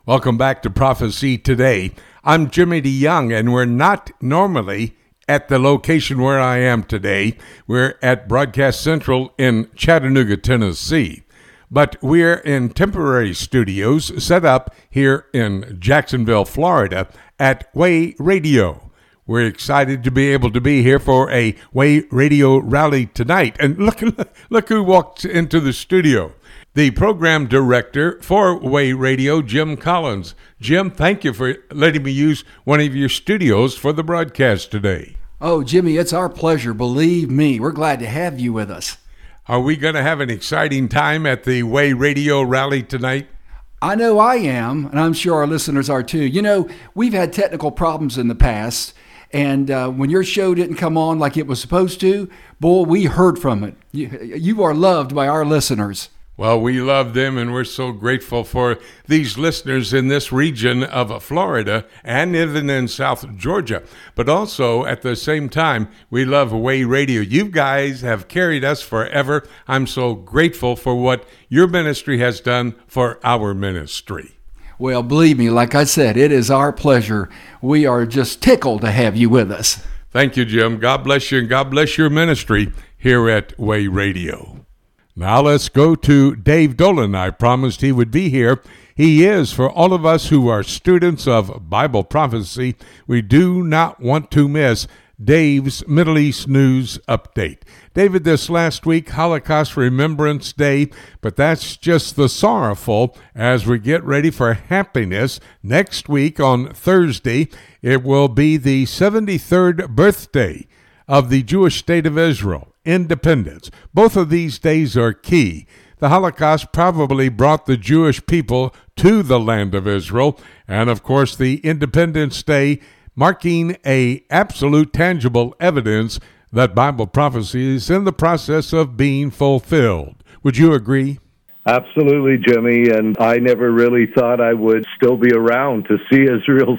Welcome back to Prophecy Today. I'm Jimmy DeYoung, and we're not normally at the location where I am today. We're at Broadcast Central in Chattanooga, Tennessee. But we're in temporary studios set up here in Jacksonville, Florida at Way Radio. We're excited to be able to be here for a Way Radio rally tonight. And look who walked into the studio. The program director for Way Radio, Jim Collins. Jim, thank you for letting me use one of your studios for the broadcast today. Oh, Jimmy, it's our pleasure. Believe me, we're glad to have you with us. Are we going to have an exciting time at the Way Radio rally tonight? I know I am, and I'm sure our listeners are too. You know, we've had technical problems in the past, and when your show didn't come on like it was supposed to, boy, we heard from it. You are loved by our listeners. Well, we love them, and we're so grateful for these listeners in this region of Florida and even in South Georgia. But also, at the same time, we love Way Radio. You guys have carried us forever. I'm so grateful for what your ministry has done for our ministry. Well, believe me, like I said, it is our pleasure. We are just tickled to have you with us. Thank you, Jim. God bless you, and God bless your ministry here at Way Radio. Now let's go to Dave Dolan. I promised he would be here. He is, for all of us who are students of Bible prophecy, we do not want to miss Dave's Middle East News Update. David, this last week, Holocaust Remembrance Day, but that's just the sorrowful as we get ready for happiness. Next week on Thursday, it will be the 73rd birthday of the Jewish state of Israel. Independence. Both of these days are key. The Holocaust probably brought the Jewish people to the land of Israel, and of course the Independence Day marking a absolute tangible evidence that Bible prophecy is in the process of being fulfilled. Would you agree? Absolutely, Jimmy, and I never really thought I would still be around to see Israel's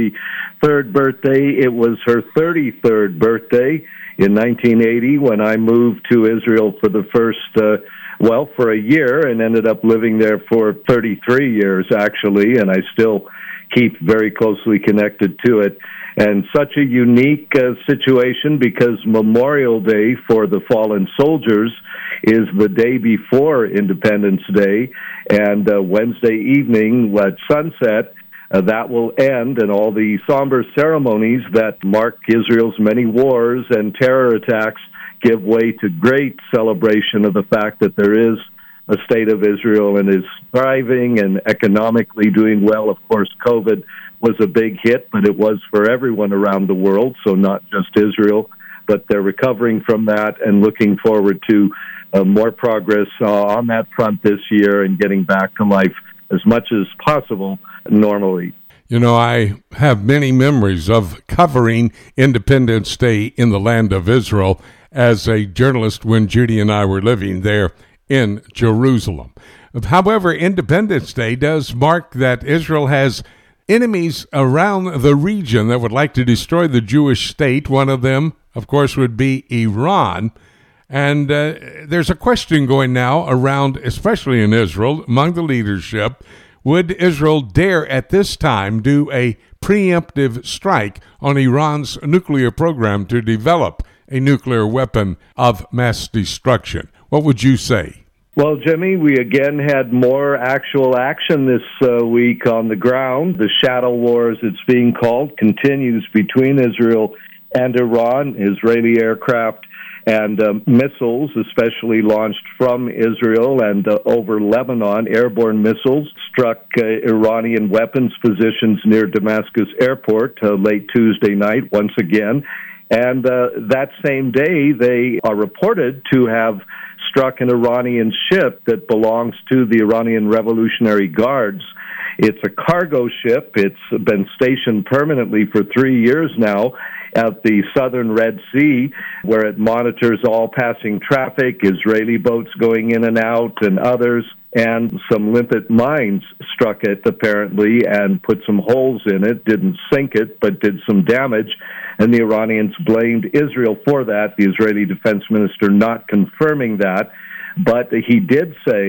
73rd birthday. It was her 33rd birthday in 1980 when I moved to Israel for the first, for a year, and ended up living there for 33 years, actually, and I still keep very closely connected to it. And such a unique situation because Memorial Day for the fallen soldiers is the day before Independence Day, and Wednesday evening at sunset, that will end, and all the somber ceremonies that mark Israel's many wars and terror attacks give way to great celebration of the fact that there is a state of Israel and is thriving and economically doing well. Of course, COVID was a big hit, but it was for everyone around the world, so not just Israel. But they're recovering from that and looking forward to more progress on that front this year and getting back to life as much as possible normally. You know, I have many memories of covering Independence Day in the land of Israel as a journalist when Judy and I were living there in Jerusalem. However, Independence Day does mark that Israel has enemies around the region that would like to destroy the Jewish state. One of them, of course, would be Iran. And there's a question going now around, especially in Israel, among the leadership. Would Israel dare at this time do a preemptive strike on Iran's nuclear program to develop a nuclear weapon of mass destruction? What would you say? Well, Jimmy, we again had more actual action this week on the ground. The shadow war, as it's being called, continues between Israel and Iran. Israeli aircraft and missiles, especially launched from Israel and over Lebanon, airborne missiles, struck Iranian weapons positions near Damascus Airport late Tuesday night once again. And that same day, they are reported to have struck an Iranian ship that belongs to the Iranian Revolutionary Guards. It's a cargo ship. It's been stationed permanently for 3 years now at the southern Red Sea, where it monitors all passing traffic, Israeli boats going in and out, and others. And some limpet mines struck it, apparently, and put some holes in it. Didn't sink it, but did some damage. And the Iranians blamed Israel for that, the Israeli defense minister not confirming that. But he did say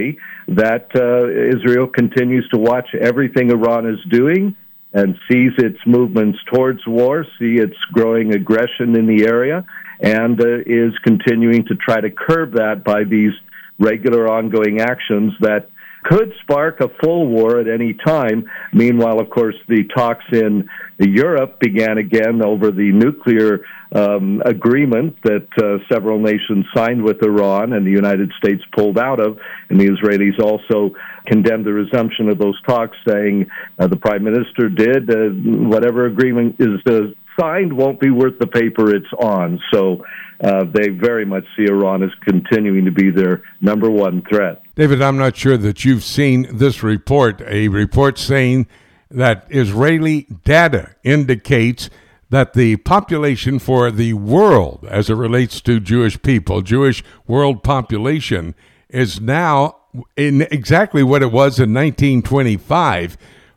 that Israel continues to watch everything Iran is doing and sees its movements towards war, see its growing aggression in the area, and is continuing to try to curb that by these regular ongoing actions that could spark a full war at any time. Meanwhile, of course, the talks in Europe began again over the nuclear agreement that several nations signed with Iran and the United States pulled out of, and the Israelis also condemned the resumption of those talks, saying the Prime Minister did, whatever agreement is signed won't be worth the paper it's on. So they very much see Iran as continuing to be their number one threat. David, I'm not sure that you've seen this report, a report saying that Israeli data indicates that the population for the world, as it relates to Jewish people, Jewish world population, is now in exactly what it was in 1925,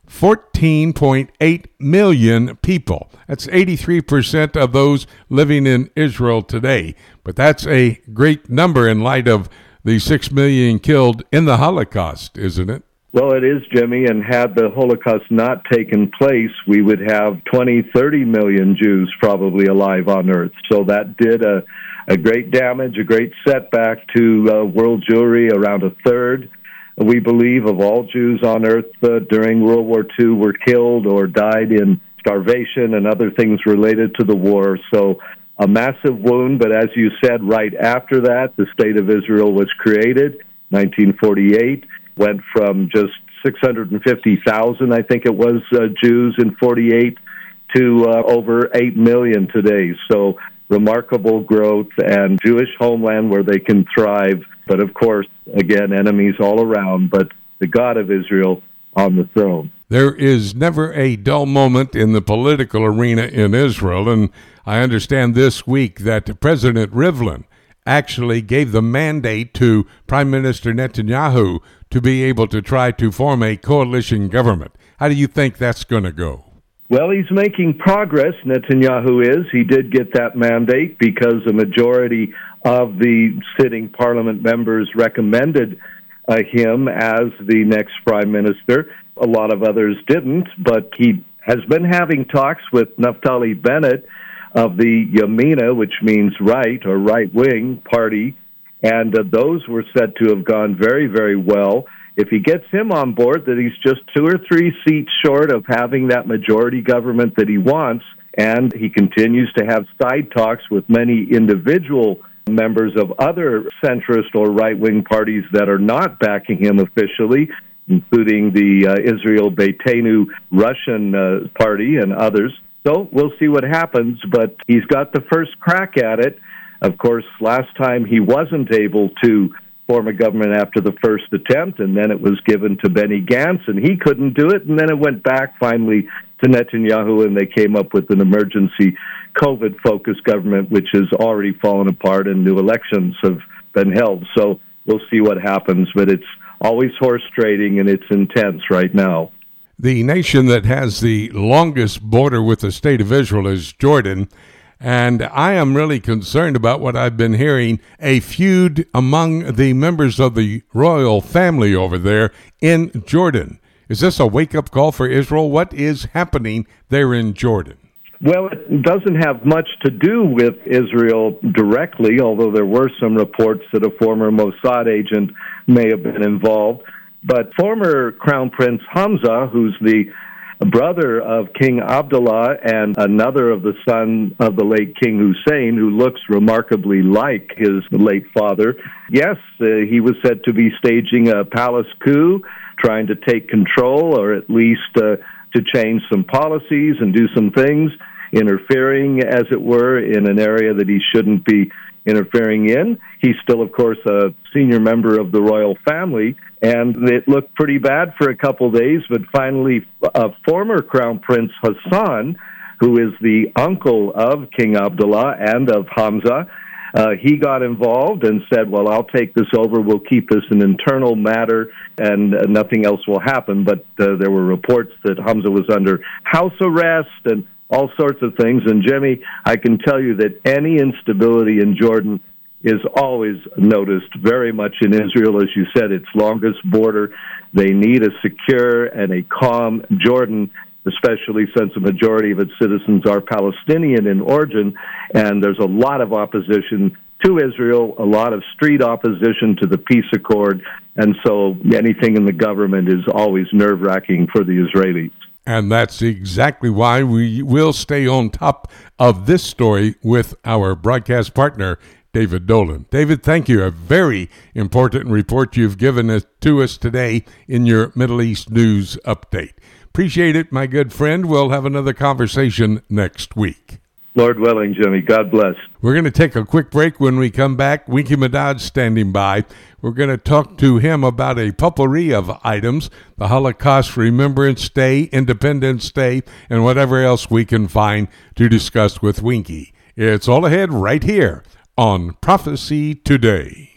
14.8 million people. That's 83% of those living in Israel today. But that's a great number in light of the 6 million killed in the Holocaust, isn't it? Well, it is, Jimmy, and had the Holocaust not taken place, we would have 20, 30 million Jews probably alive on Earth. So that did a great damage, a great setback to world Jewry. Around a third, we believe, of all Jews on Earth during World War II were killed or died in starvation and other things related to the war. So a massive wound, but as you said, right after that, the State of Israel was created, 1948, went from just 650,000, I think it was, Jews in 48 to over 8 million today. So remarkable growth and Jewish homeland where they can thrive. But of course, again, enemies all around, but the God of Israel on the throne. There is never a dull moment in the political arena in Israel, and I understand this week that President Rivlin actually gave the mandate to Prime Minister Netanyahu to be able to try to form a coalition government. How do you think that's going to go? Well, he's making progress, Netanyahu is. He did get that mandate because a majority of the sitting parliament members recommended him as the next prime minister. A lot of others didn't, but he has been having talks with Naftali Bennett of the Yamina, which means right or right-wing party, and those were said to have gone very, very well. If he gets him on board, that he's just 2 or 3 seats short of having that majority government that he wants, and he continues to have side talks with many individual members of other centrist or right-wing parties that are not backing him officially, including the Israel Beitenu Russian party and others. So we'll see what happens, but he's got the first crack at it. Of course, last time he wasn't able to form a government after the first attempt, and then it was given to Benny Gantz, and he couldn't do it, and then it went back finally to Netanyahu, and they came up with an emergency COVID-focused government, which has already fallen apart, and new elections have been held. So we'll see what happens, but it's always horse trading, and it's intense right now. The nation that has the longest border with the state of Israel is Jordan, and I am really concerned about what I've been hearing, a feud among the members of the royal family over there in Jordan. Is this a wake-up call for Israel? What is happening there in Jordan? Well, it doesn't have much to do with Israel directly, although there were some reports that a former Mossad agent may have been involved. But former Crown Prince Hamza, who's the brother of King Abdullah and another of the son of the late King Hussein, who looks remarkably like his late father, yes, he was said to be staging a palace coup, trying to take control, or at least to change some policies and do some things, interfering, as it were, in an area that he shouldn't be interfering in. He's still, of course, a senior member of the royal family, and it looked pretty bad for a couple days, but finally former Crown Prince Hassan, who is the uncle of King Abdullah and of Hamza, he got involved and said, well, I'll take this over, we'll keep this an internal matter, and nothing else will happen. But there were reports that Hamza was under house arrest and all sorts of things. And Jimmy, I can tell you that any instability in Jordan is always noticed very much in Israel. As you said, its longest border. They need a secure and a calm Jordan, especially since a majority of its citizens are Palestinian in origin, and there's a lot of opposition to Israel, a lot of street opposition to the peace accord, and so anything in the government is always nerve-wracking for the Israelis. And that's exactly why we will stay on top of this story with our broadcast partner, David Dolan. David, thank you. A very important report you've given to us today in your Middle East news update. Appreciate it, my good friend. We'll have another conversation next week. Lord willing, Jimmy. God bless. We're going to take a quick break. When we come back, Winky Madad standing by. We're going to talk to him about a potpourri of items, the Holocaust Remembrance Day, Independence Day, and whatever else we can find to discuss with Winky. It's all ahead right here on Prophecy Today.